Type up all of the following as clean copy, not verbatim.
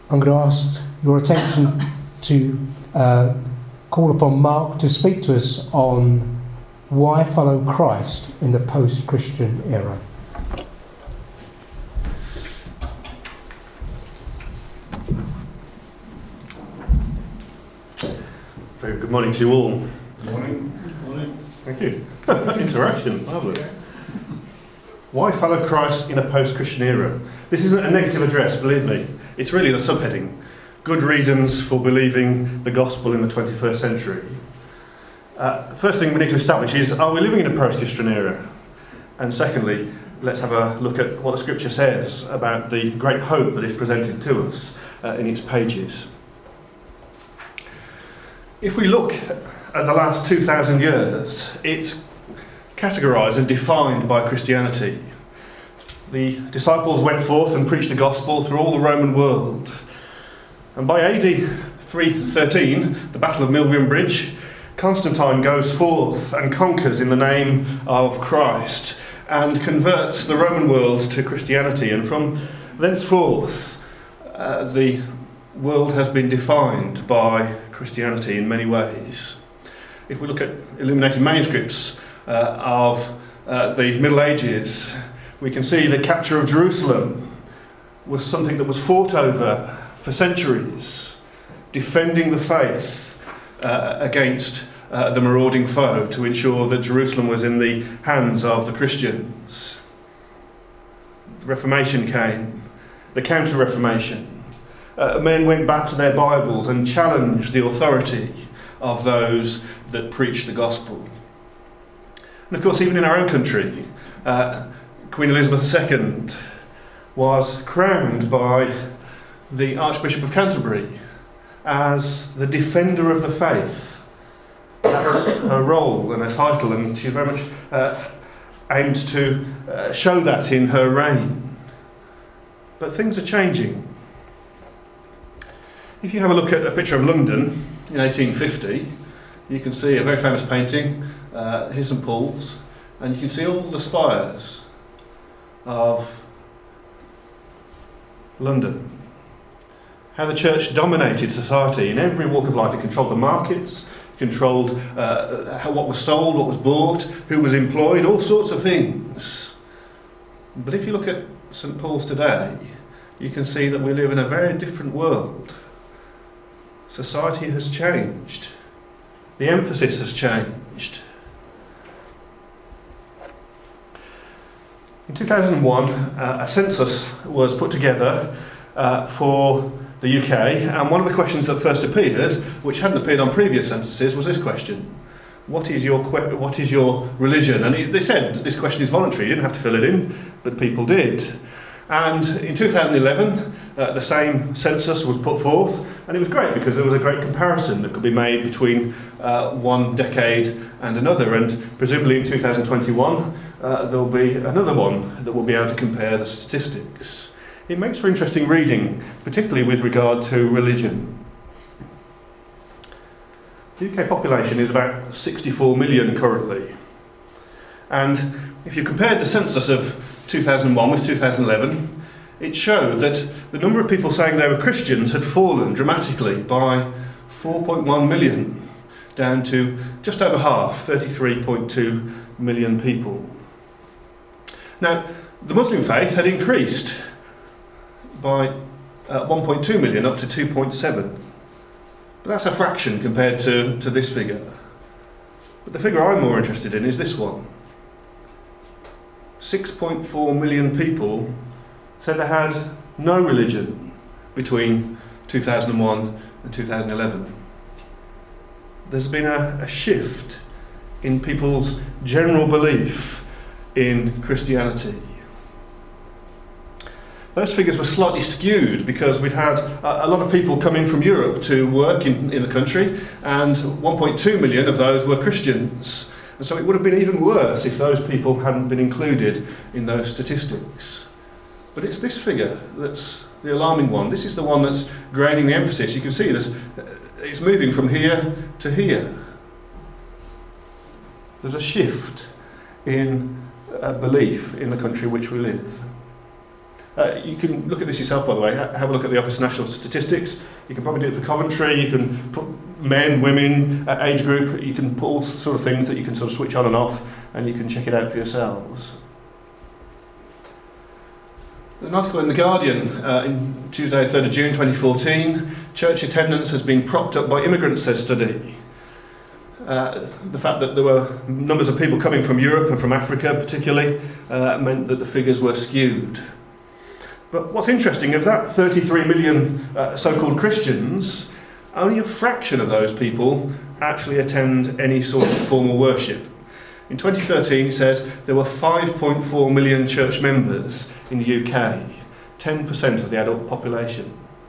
I'm going to ask your attention to call upon Mark to speak to us on why follow Christ in the post-Christian era. Very good morning to you all. Good morning. Good morning. Thank you. Interaction, lovely. Why follow Christ in a post-Christian era? This isn't a negative address, believe me. It's really the subheading. Good reasons for believing the gospel in the 21st century. First thing we need to establish is, are we living in a post-Christian era? And secondly, let's have a look at what the scripture says about the great hope that is presented to us in its pages. If we look at the last 2,000 years, it's categorised and defined by Christianity. The disciples went forth and preached the gospel through all the Roman world. And by AD 313, the Battle of Milvian Bridge, Constantine goes forth and conquers in the name of Christ and converts the Roman world to Christianity. And from thenceforth, the world has been defined by Christianity in many ways. If we look at illuminated manuscripts of the Middle Ages, we can see the capture of Jerusalem was something that was fought over for centuries, defending the faith against the marauding foe to ensure that Jerusalem was in the hands of the Christians. The Reformation came, the Counter-Reformation. Men went back to their Bibles and challenged the authority of those that preached the gospel. And of course, even in our own country, Queen Elizabeth II was crowned by the Archbishop of Canterbury as the defender of the faith. That's her role and her title, and she very much aimed to show that in her reign. But things are changing. If you have a look at a picture of London in 1850, you can see a very famous painting, here's St Paul's, and you can see all the spires of London. How the church dominated society in every walk of life. It controlled the markets, controlled what was sold, what was bought, who was employed, all sorts of things. But if you look at St Paul's today, you can see that we live in a very different world. Society has changed. The emphasis has changed. In 2001, a census was put together for the UK, and one of the questions that first appeared, which hadn't appeared on previous censuses, was this question: what is your religion? And they said this question is voluntary, you didn't have to fill it in, but people did. And in 2011, the same census was put forth, and it was great because there was a great comparison that could be made between one decade and another, and presumably in 2021 there'll be another one that will be able to compare the statistics. It makes for interesting reading, particularly with regard to religion. The UK population is about 64 million currently, and if you compared the census of 2001 with 2011, it showed that the number of people saying they were Christians had fallen dramatically by 4.1 million, down to just over half, 33.2 million people. Now, the Muslim faith had increased by 1.2 million up to 2.7. But that's a fraction compared to this figure. But the figure I'm more interested in is this one. 6.4 million people said they had no religion between 2001 and 2011. There's been a shift in people's general belief in Christianity. Those figures were slightly skewed because we'd had a lot of people come in from Europe to work in the country, and 1.2 million of those were Christians. And so it would have been even worse if those people hadn't been included in those statistics. But it's this figure that's the alarming one. This is the one that's gaining the emphasis. You can see this, it's moving from here to here. There's a shift in belief in the country in which we live. You can look at this yourself, by the way. Have a look at the Office of National Statistics. You can probably do it for Coventry. You can put men, women, age group. You can put all sort of things that you can sort of switch on and off, and you can check it out for yourselves. There's an article in The Guardian in Tuesday, 3rd of June 2014. Church attendance has been propped up by immigrants, says study. The fact that there were numbers of people coming from Europe and from Africa particularly meant that the figures were skewed. But what's interesting, of that 33 million so-called Christians, only a fraction of those people actually attend any sort of formal worship. In 2013, it says there were 5.4 million church members in the UK, 10% of the adult population.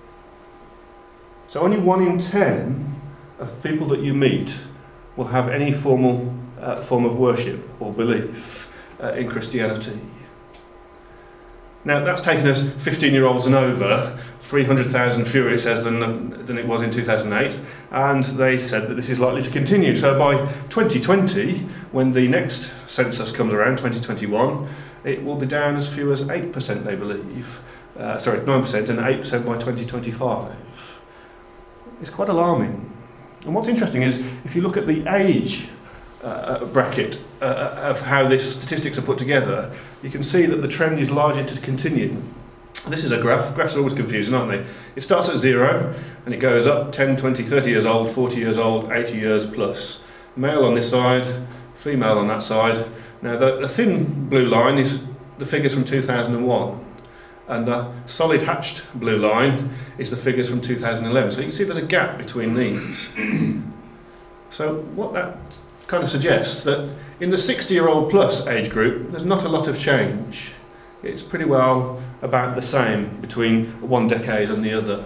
So only 1 in 10 of people that you meet will have any formal form of worship or belief in Christianity. Now, that's taken us 15-year-olds and over, 300,000 fewer, it says, than it was in 2008, and they said that this is likely to continue. So by 2020, when the next census comes around, 2021, it will be down as few as 8%, they believe. 9% and 8% by 2025. It's quite alarming. And what's interesting is, if you look at the age bracket of how these statistics are put together, you can see that the trend is largely to continue. This is a graph. Graphs are always confusing, aren't they? It starts at 0 and it goes up 10, 20, 30 years old, 40 years old, 80 years plus. Male on this side, female on that side. Now the thin blue line is the figures from 2001, and the solid hatched blue line is the figures from 2011. So you can see there's a gap between these. So what that kind of suggests that in the 60-year-old plus age group, there's not a lot of change. It's pretty well about the same between one decade and the other.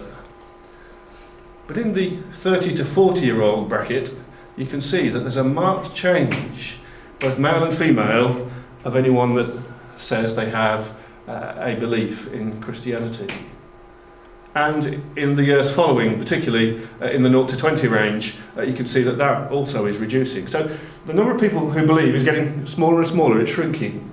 But in the 30 to 40-year-old bracket, you can see that there's a marked change, both male and female, of anyone that says they have a belief in Christianity. And in the years following, particularly in the 0 to 20 range, you can see that that also is reducing. So the number of people who believe is getting smaller and smaller, it's shrinking.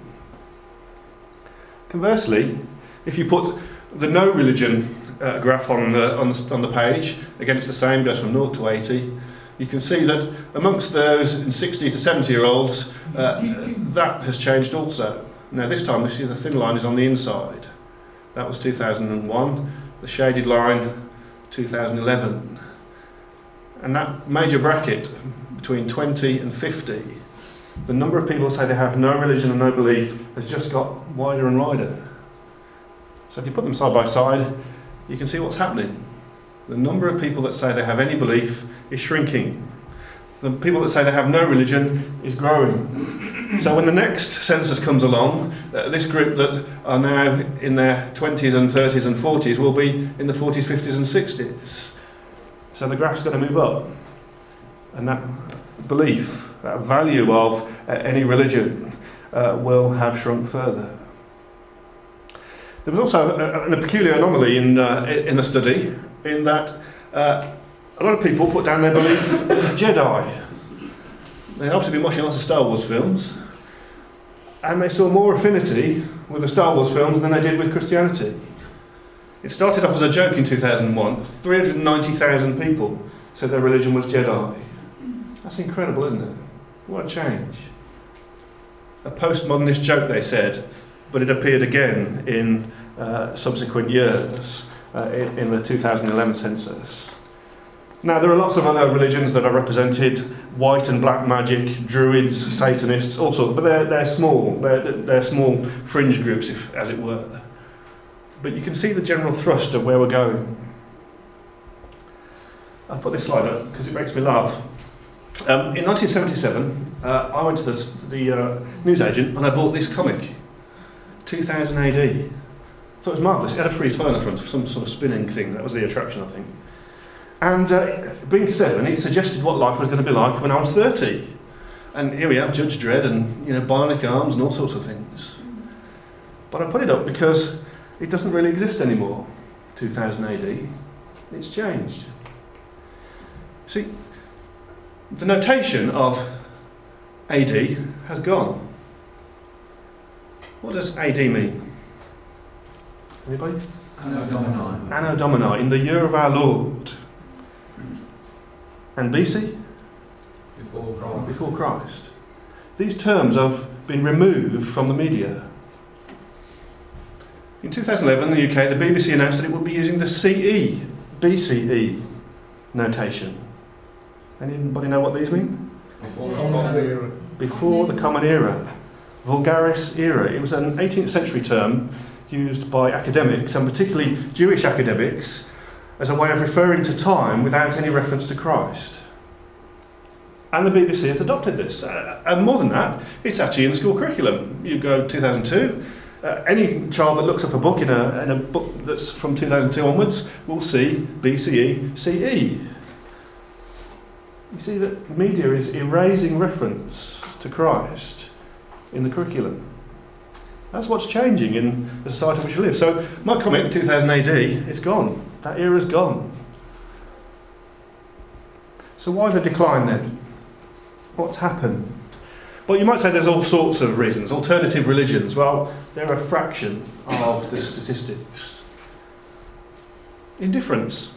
Conversely, if you put the no religion graph on the page against the same, goes from 0 to 80, you can see that amongst those in 60 to 70-year-olds, that has changed also. Now this time we see the thin line is on the inside. That was 2001. The shaded line, 2011. And that major bracket between 20 and 50, the number of people who say they have no religion and no belief has just got wider and wider. So if you put them side by side, you can see what's happening. The number of people that say they have any belief is shrinking. The people that say they have no religion is growing. So when the next census comes along, this group that are now in their 20s and 30s and 40s will be in the 40s, 50s and 60s. So the graph's going to move up. And that belief, that value of any religion will have shrunk further. There was also a peculiar anomaly in the study, in that a lot of people put down their belief as Jedi. They'd obviously been watching lots of Star Wars films, and they saw more affinity with the Star Wars films than they did with Christianity. It started off as a joke in 2001. 390,000 people said their religion was Jedi. That's incredible, isn't it? What a change. A postmodernist joke, they said, but it appeared again in subsequent years in the 2011 census. Now, there are lots of other religions that are represented: white and black magic, druids, Satanists, all sorts, but they're small. They're small fringe groups, as it were. But you can see the general thrust of where we're going. I'll put this slide up because it makes me laugh. In 1977, I went to the newsagent and I bought this comic, 2000 AD. I thought it was marvellous. It had a free toy on the front, some sort of spinning thing. That was the attraction, I think. And being 7, it suggested what life was going to be like when I was 30. And here we have Judge Dredd and bionic arms and all sorts of things. But I put it up because it doesn't really exist anymore, 2000 AD. It's changed. See, the notation of AD has gone. What does AD mean? Anybody? Anno Domini. Anno Domini, in the year of our Lord. And BC? Before Christ. Before Christ. These terms have been removed from the media. In 2011, in the UK, the BBC announced that it would be using the BCE notation. Anybody know what these mean? Before the Common Era. Vulgaris era. It was an 18th century term used by academics, and particularly Jewish academics, as a way of referring to time without any reference to Christ. And the BBC has adopted this. And more than that, it's actually in the school curriculum. You go 2002, any child that looks up a book in a book that's from 2002 onwards will see BCE, CE. You see that media is erasing reference to Christ in the curriculum. That's what's changing in the society in which we live. So my comment, 2000 AD, it's gone. That era's gone. So why the decline then? What's happened? Well, you might say there's all sorts of reasons. Alternative religions, well, they're a fraction of the statistics. Indifference.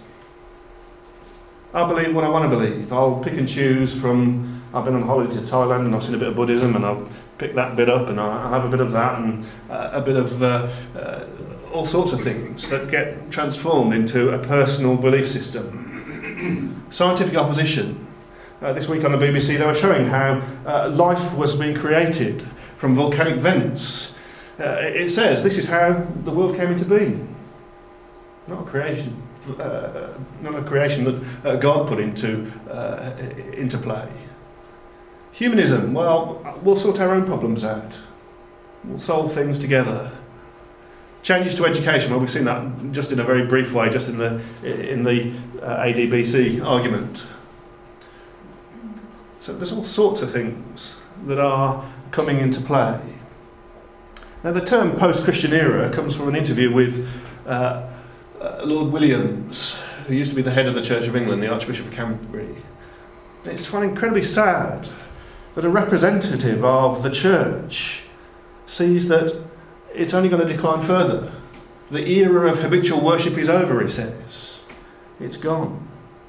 I believe what I want to believe. I'll pick and choose from, I've been on holiday to Thailand and I've seen a bit of Buddhism and I'll pick that bit up and I'll have a bit of that and a bit of all sorts of things that get transformed into a personal belief system. Scientific opposition. This week on the BBC they were showing how life was being created from volcanic vents. It says this is how the world came into being. Not a creation. Not a creation that God put into play. Humanism, well, we'll sort our own problems out. We'll solve things together. Changes to education, well, we've seen that just in a very brief way, just in the ADBC argument. So there's all sorts of things that are coming into play. Now the term post-Christian era comes from an interview with Lord Williams, who used to be the head of the Church of England, the Archbishop of Canterbury. It's quite incredibly sad that a representative of the Church sees that it's only going to decline further. The era of habitual worship is over, he says. It's gone.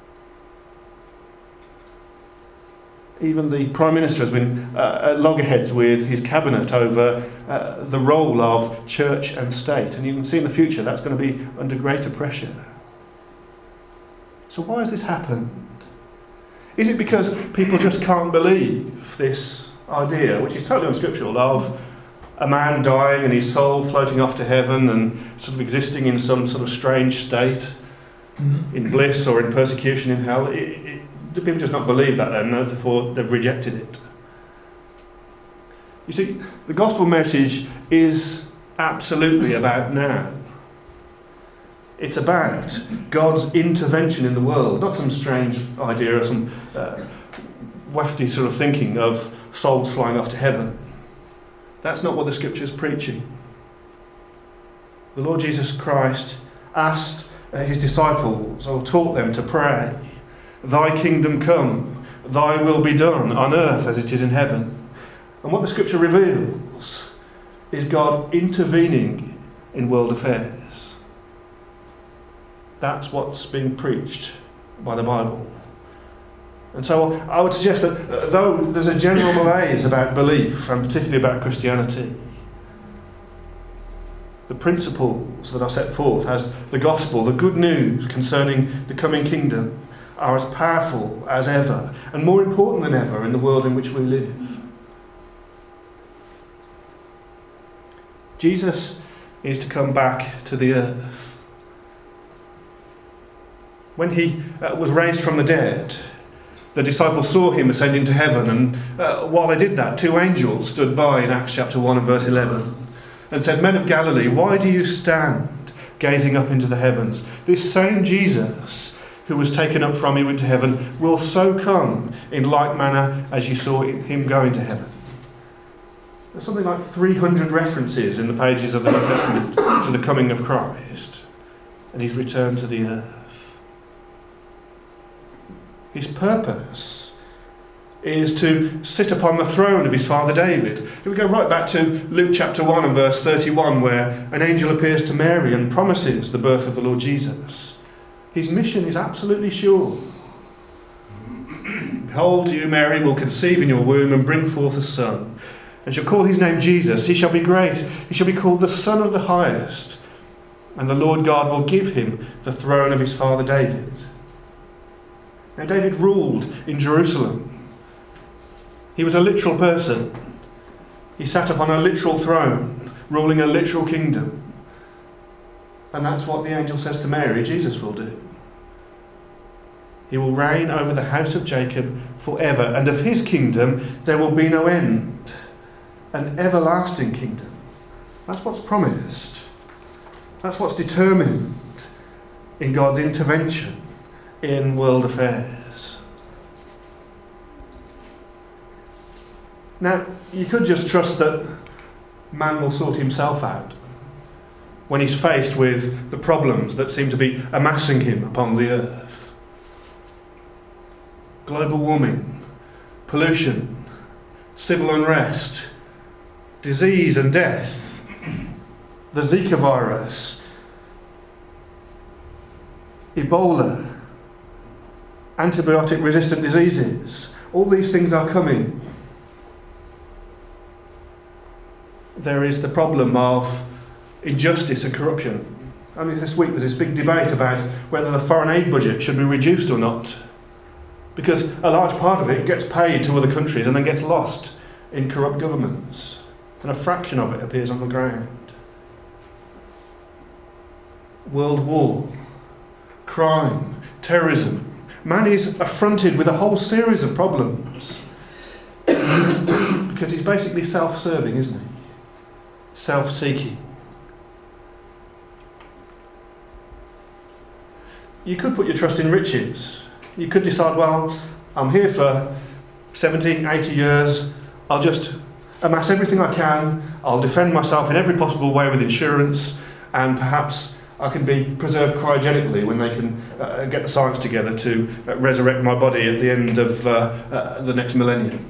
Even the Prime Minister has been at loggerheads with his cabinet over the role of church and state. And you can see in the future that's going to be under greater pressure. So why has this happened? Is it because people just can't believe this idea, which is totally unscriptural, of a man dying and his soul floating off to heaven and sort of existing in some sort of strange state, in bliss or in persecution in hell? Do people just not believe that then, and therefore they've rejected it? You see, the gospel message is absolutely about now. It's about God's intervention in the world, not some strange idea or some wafty sort of thinking of souls flying off to heaven. That's not what the Scripture is preaching. The Lord Jesus Christ asked his disciples, or taught them to pray, "Thy kingdom come, thy will be done on earth as it is in heaven." And what the Scripture reveals is God intervening in world affairs. That's what's being preached by the Bible. And so I would suggest that though there's a general malaise about belief, and particularly about Christianity, the principles that are set forth as the gospel, the good news concerning the coming kingdom, are as powerful as ever, and more important than ever in the world in which we live. Jesus is to come back to the earth. When he was raised from the dead, the disciples saw him ascending to heaven, and while they did that, two angels stood by in Acts chapter 1 and verse 11 and said, "Men of Galilee, why do you stand gazing up into the heavens? This same Jesus who was taken up from you into heaven will so come in like manner as you saw him go into heaven." There's something like 300 references in the pages of the New Testament to the coming of Christ and his return to the earth. His purpose is to sit upon the throne of his father David. If we go right back to Luke chapter 1 and verse 31, where an angel appears to Mary and promises the birth of the Lord Jesus. His mission is absolutely sure. Behold, you, Mary, will conceive in your womb and bring forth a son, and shall call his name Jesus. He shall be great. He shall be called the Son of the Highest. And the Lord God will give him the throne of his father David. Now, David ruled in Jerusalem. He was a literal person. He sat upon a literal throne, ruling a literal kingdom. And that's what the angel says to Mary Jesus will do. He will reign over the house of Jacob forever, and of his kingdom there will be no end. An everlasting kingdom. That's what's promised. That's what's determined in God's intervention in world affairs. Now, you could just trust that man will sort himself out when he's faced with the problems that seem to be amassing him upon the earth. Global warming, pollution, civil unrest, disease and death, the Zika virus, Ebola, antibiotic-resistant diseases. All these things are coming. There is the problem of injustice and corruption. Only this week there's this big debate about whether the foreign aid budget should be reduced or not, because a large part of it gets paid to other countries and then gets lost in corrupt governments, and a fraction of it appears on the ground. World war, crime, terrorism. Man is affronted with a whole series of problems because he's basically self-serving, isn't he? Self-seeking. You could put your trust in riches. You could decide, well, I'm here for 70, 80 years. I'll just amass everything I can. I'll defend myself in every possible way with insurance, and perhaps I can be preserved cryogenically when they can get the science together to resurrect my body at the end of the next millennium.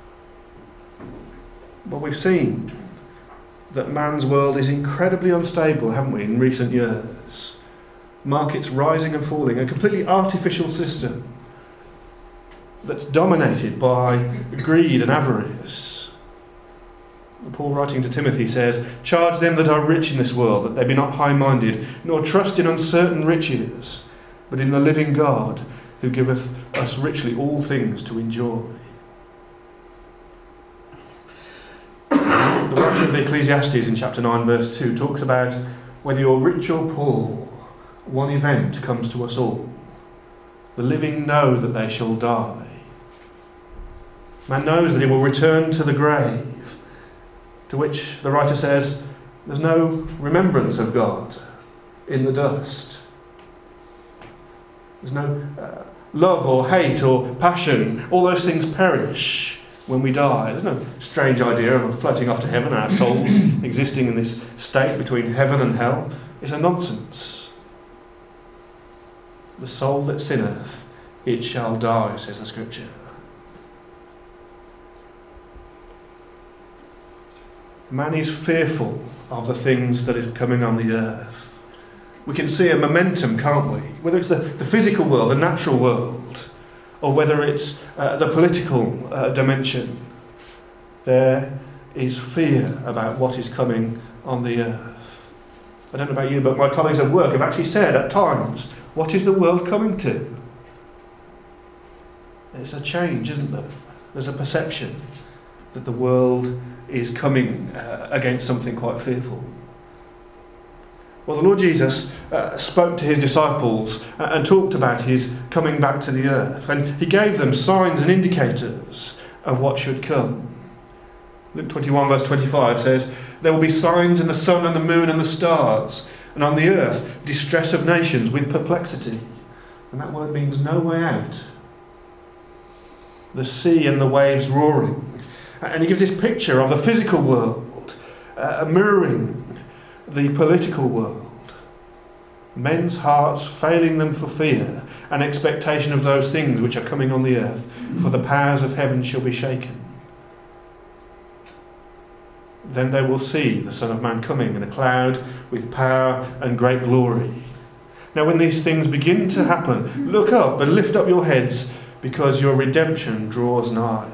But we've seen that man's world is incredibly unstable, haven't we, in recent years? Markets rising and falling, a completely artificial system that's dominated by greed and avarice. Paul, writing to Timothy, says, "Charge them that are rich in this world, that they be not high-minded, nor trust in uncertain riches, but in the living God, who giveth us richly all things to enjoy." The writer of the Ecclesiastes in chapter 9, verse 2, talks about whether you're rich or poor, one event comes to us all. The living know that they shall die. Man knows that he will return to the grave, to which the writer says there's no remembrance of God in the dust. There's no love or hate or passion. All those things perish when we die. There's no strange idea of floating off to heaven, our souls existing in this state between heaven and hell. It's a nonsense. The soul that sinneth, it shall die, says the Scripture. Man is fearful of the things that is coming on the earth. We can see a momentum, can't we? Whether it's the physical world, the natural world, or whether it's the political dimension, there is fear about what is coming on the earth. I don't know about you, but my colleagues at work have actually said at times, what is the world coming to? It's a change, isn't there? There's a perception that the world is coming against something quite fearful. Well, the Lord Jesus spoke to his disciples and talked about his coming back to the earth, and he gave them signs and indicators of what should come. Luke 21 verse 25 says, "There will be signs in the sun and the moon and the stars, and on the earth distress of nations with perplexity." And that word means no way out. The sea and the waves roaring. And he gives this picture of the physical world mirroring the political world. men's hearts failing them for fear and expectation of those things which are coming on the earth, for the powers of heaven shall be shaken. Then they will see the Son of Man coming in a cloud with power and great glory. Now when these things begin to happen, look up and lift up your heads, because your redemption draws nigh.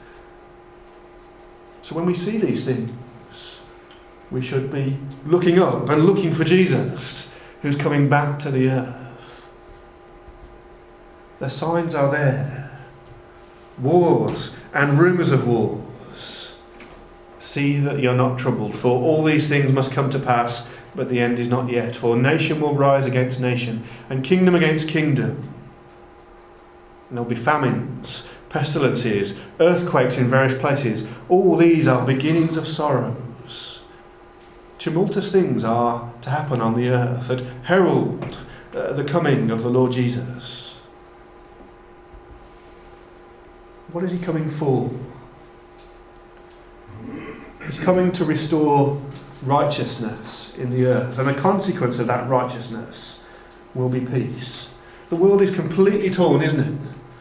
So when we see these things, we should be looking up and looking for Jesus, who's coming back to the earth. The signs are there. Wars and rumours of wars. See that you're not troubled, for all these things must come to pass, but the end is not yet. For nation will rise against nation, and kingdom against kingdom. And there'll be famines, pestilences, earthquakes in various places. All these are beginnings of sorrows. Tumultuous things are to happen on the earth that herald the coming of the Lord Jesus. What is he coming for? He's coming to restore righteousness in the earth, and the consequence of that righteousness will be peace. The world is completely torn, isn't it,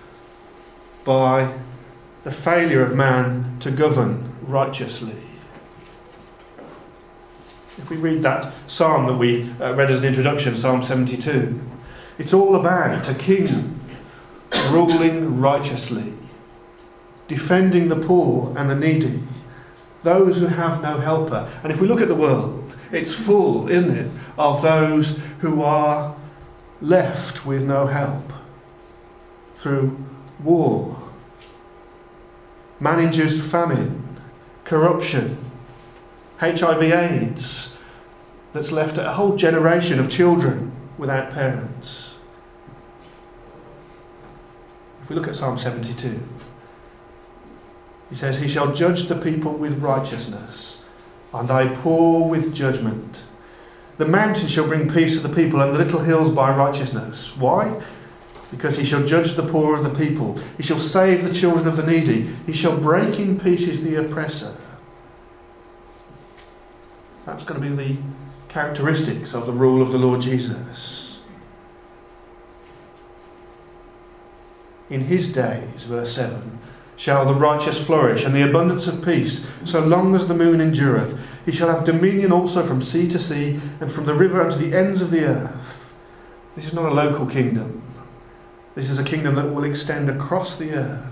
by the failure of man to govern righteously. If we read that psalm that we read as an introduction, Psalm 72, it's all about a king ruling righteously, defending the poor and the needy, those who have no helper. And if we look at the world, it's full, isn't it, of those who are left with no help through war, man-induced famine, corruption, HIV/AIDS, that's left a whole generation of children without parents. If we look at Psalm 72, he says, "He shall judge the people with righteousness, and thy poor with judgment. The mountains shall bring peace to the people, and the little hills by righteousness." Why? Because he shall judge the poor of the people. He shall save the children of the needy. He shall break in pieces the oppressor. That's going to be the characteristics of the rule of the Lord Jesus. In his days, verse 7, shall the righteous flourish, and the abundance of peace, so long as the moon endureth. He shall have dominion also from sea to sea, and from the river unto the ends of the earth. This is not a local kingdom. This is a kingdom that will extend across the earth.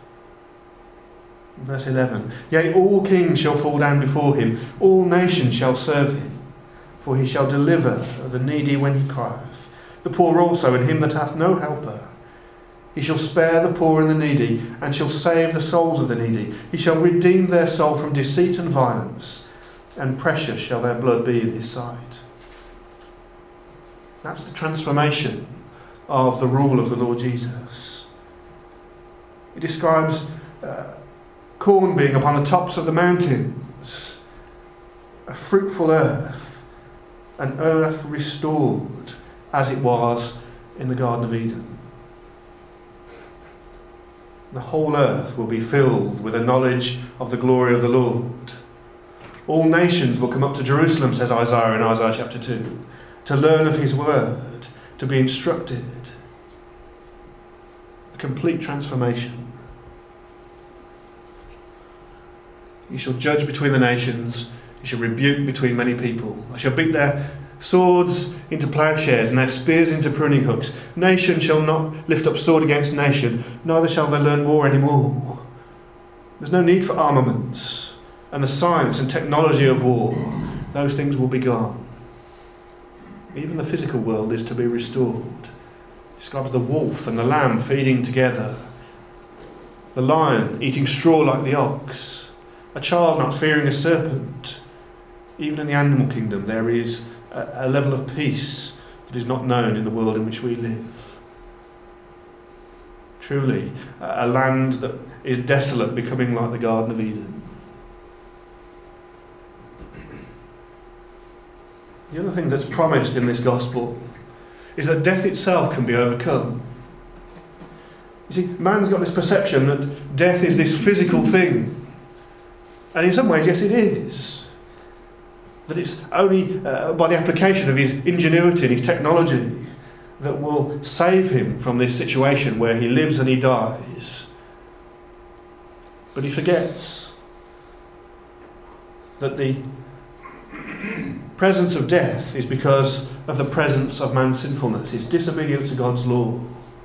Verse 11, "Yea, all kings shall fall down before him, all nations shall serve him. For he shall deliver the needy when he crieth, the poor also, and him that hath no helper. He shall spare the poor and the needy, and shall save the souls of the needy. He shall redeem their soul from deceit and violence, and precious shall their blood be in his sight." That's the transformation of the rule of the Lord Jesus. It describes corn being upon the tops of the mountains, a fruitful earth, an earth restored as it was in the Garden of Eden. The whole earth will be filled with a knowledge of the glory of the Lord. All nations will come up to Jerusalem, says Isaiah in Isaiah chapter 2, to learn of his word, to be instructed. A complete transformation. He shall judge between the nations, he shall rebuke between many people. I shall beat their swords into plowshares and their spears into pruning hooks. Nation shall not lift up sword against nation, neither shall they learn war any more. There's no need for armaments and the science and technology of war. Those things will be gone. Even the physical world is to be restored. It describes the wolf and the lamb feeding together, the lion eating straw like the ox, a child not fearing a serpent. Even in the animal kingdom there is a level of peace that is not known in the world in which we live. Truly, a land that is desolate becoming like the Garden of Eden. The other thing that's promised in this gospel is that death itself can be overcome. You see, man's got this perception that death is this physical thing. And in some ways, yes, it is. That it's only by the application of his ingenuity and his technology that will save him from this situation where he lives and he dies. But he forgets that the presence of death is because of the presence of man's sinfulness, his disobedience to God's law.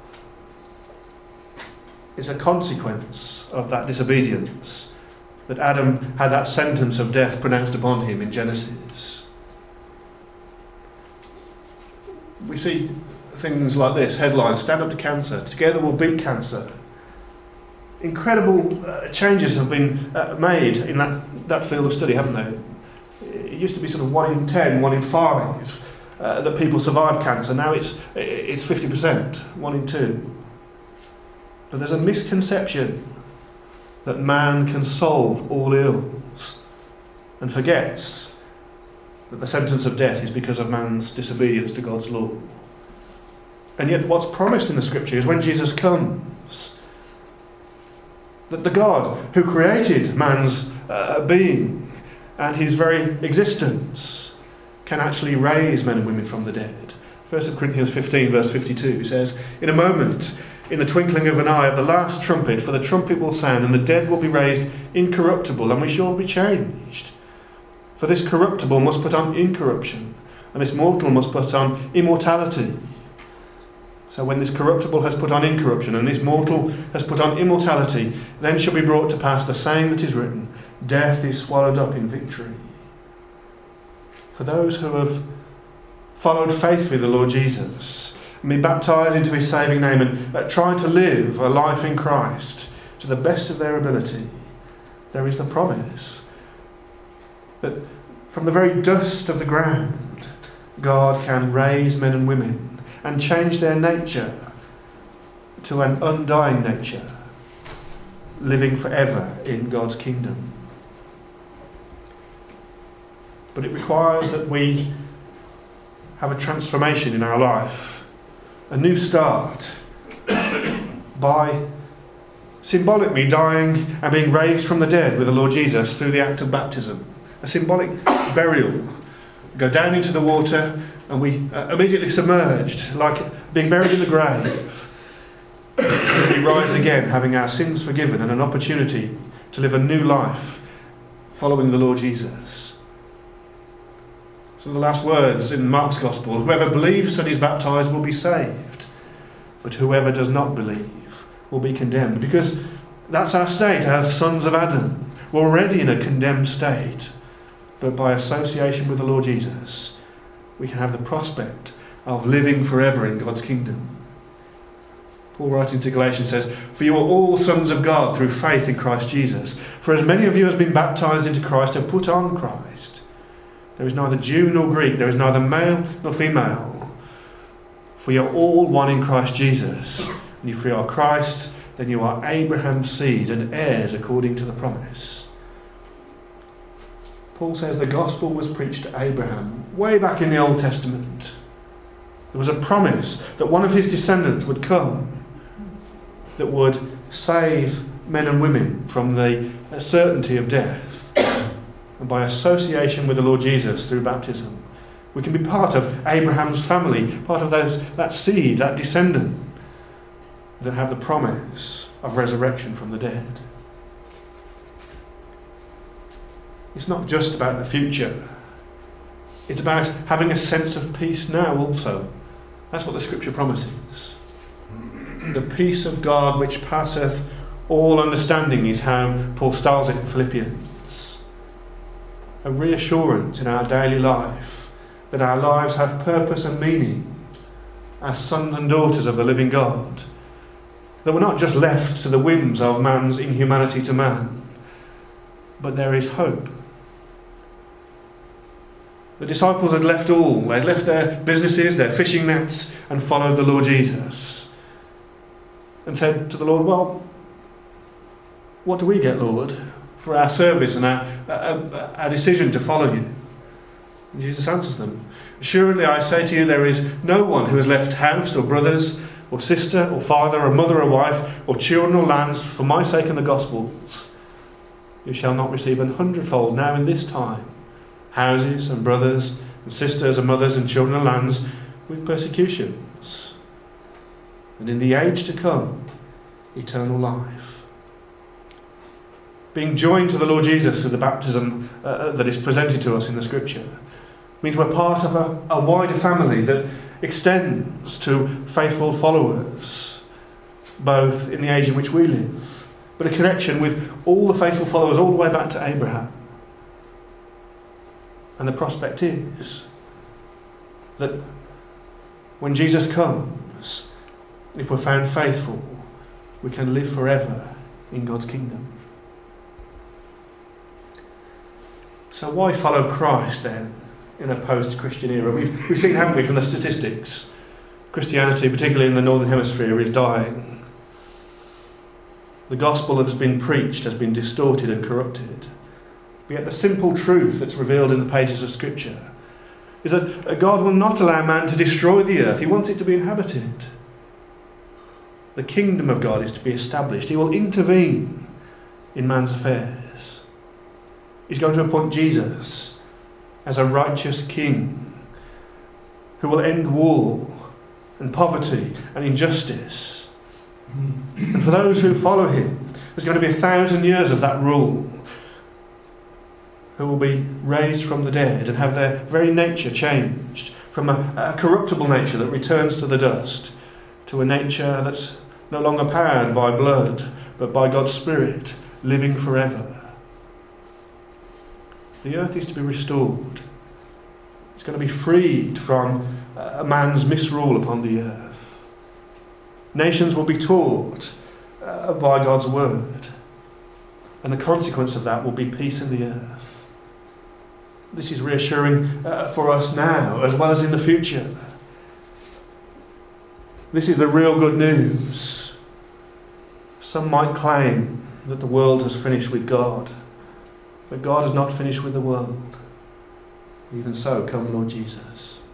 It's a consequence of that disobedience that Adam had that sentence of death pronounced upon him in Genesis. We see things like this, headlines, "Stand up to cancer, together we'll beat cancer." Incredible changes have been made in that field of study, haven't they? It used to be sort of 1 in 10, 1 in 5 that people survive cancer. Now it's 50%, 1 in 2. But there's a misconception that man can solve all ills and forgets that the sentence of death is because of man's disobedience to God's law. And yet what's promised in the scripture is when Jesus comes, that the God who created man's being and his very existence can actually raise men and women from the dead. 1 Corinthians 15 verse 52 says, "In a moment, in the twinkling of an eye, at the last trumpet, for the trumpet will sound, and the dead will be raised incorruptible, and we shall be changed. For this corruptible must put on incorruption, and this mortal must put on immortality." So when this corruptible has put on incorruption, and this mortal has put on immortality, then shall be brought to pass the saying that is written, "Death is swallowed up in victory." For those who have followed faithfully the Lord Jesus, and be baptised into his saving name, and try to live a life in Christ to the best of their ability, there is the promise that from the very dust of the ground, God can raise men and women and change their nature to an undying nature, living forever in God's kingdom. But it requires that we have a transformation in our life, a new start, by symbolically dying and being raised from the dead with the Lord Jesus through the act of baptism. A symbolic burial. We go down into the water and we immediately submerged, like being buried in the grave. And we rise again, having our sins forgiven and an opportunity to live a new life following the Lord Jesus. So the last words in Mark's Gospel, "Whoever believes and is baptised will be saved, but whoever does not believe will be condemned." Because that's our state as sons of Adam. We're already in a condemned state. But by association with the Lord Jesus, we can have the prospect of living forever in God's kingdom. Paul writing to Galatians says, "For you are all sons of God through faith in Christ Jesus. For as many of you as have been baptised into Christ have put on Christ. There is neither Jew nor Greek, there is neither male nor female. For you are all one in Christ Jesus. And if you are Christ, then you are Abraham's seed and heirs according to the promise." Paul says the gospel was preached to Abraham way back in the Old Testament. There was a promise that one of his descendants would come that would save men and women from the certainty of death. And by association with the Lord Jesus through baptism, we can be part of Abraham's family, part of that seed, that descendant, that have the promise of resurrection from the dead. It's not just about the future. It's about having a sense of peace now also. That's what the scripture promises. The peace of God which passeth all understanding is how Paul styles it in Philippians. A reassurance in our daily life that our lives have purpose and meaning as sons and daughters of the living God. That we're not just left to the whims of man's inhumanity to man, but there is hope. The disciples had left all. They'd left their businesses, their fishing nets, and followed the Lord Jesus. And said to the Lord, "Well, what do we get, Lord, for our service and our decision to follow you?" And Jesus answers them, "Assuredly I say to you, there is no one who has left house or brothers or sister or father or mother or wife or children or lands for my sake and the gospel's, who shall not receive 100-fold now in this time houses and brothers and sisters and mothers and children and lands with persecutions. And in the age to come, eternal life. Being joined to the Lord Jesus through the baptism that is presented to us in the Scripture means we're part of a wider family that extends to faithful followers, both in the age in which we live, but a connection with all the faithful followers all the way back to Abraham. And the prospect is that when Jesus comes, if we're found faithful, we can live forever in God's kingdom. So why follow Christ then in a post-Christian era? We've seen, haven't we, from the statistics, Christianity, particularly in the Northern Hemisphere, is dying. The gospel that has been preached has been distorted and corrupted. But yet the simple truth that's revealed in the pages of Scripture is that God will not allow man to destroy the earth. He wants it to be inhabited. The kingdom of God is to be established. He will intervene in man's affairs. He's going to appoint Jesus as a righteous king who will end war and poverty and injustice. And for those who follow him, there's going to be 1,000 years of that rule, who will be raised from the dead and have their very nature changed from a corruptible nature that returns to the dust to a nature that's no longer powered by blood but by God's Spirit, living forever. The earth is to be restored. It's going to be freed from man's misrule upon the earth. Nations will be taught by God's word, and the consequence of that will be peace in the earth. This is reassuring for us now as well as in the future. This is the real good news. Some might claim that the world has finished with God, but God has not finished with the world. Even so, come Lord Jesus.